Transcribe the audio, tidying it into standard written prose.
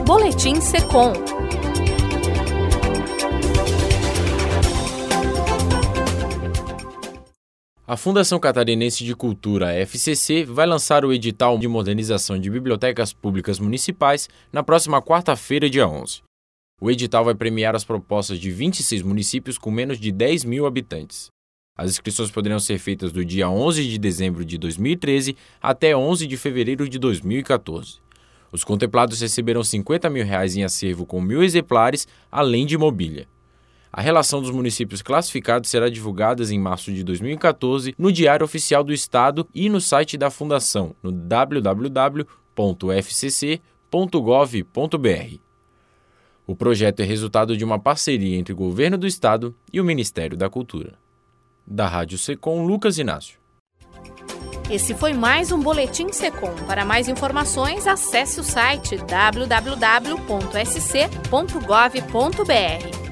Boletim Secom. A Fundação Catarinense de Cultura, FCC, vai lançar o edital de modernização de bibliotecas públicas municipais na próxima quarta-feira, dia 11. O edital vai premiar as propostas de 26 municípios com menos de 10 mil habitantes. As inscrições poderão ser feitas do dia 11 de dezembro de 2013 até 11 de fevereiro de 2014. Os contemplados receberão R$50 mil em acervo com 1.000 exemplares, além de mobília. A relação dos municípios classificados será divulgada em março de 2014 no Diário Oficial do Estado e no site da Fundação, no www.fcc.gov.br. O projeto é resultado de uma parceria entre o Governo do Estado e o Ministério da Cultura. Da Rádio Secom, Lucas Inácio. Esse foi mais um Boletim Secom. Para mais informações, acesse o site www.sc.gov.br.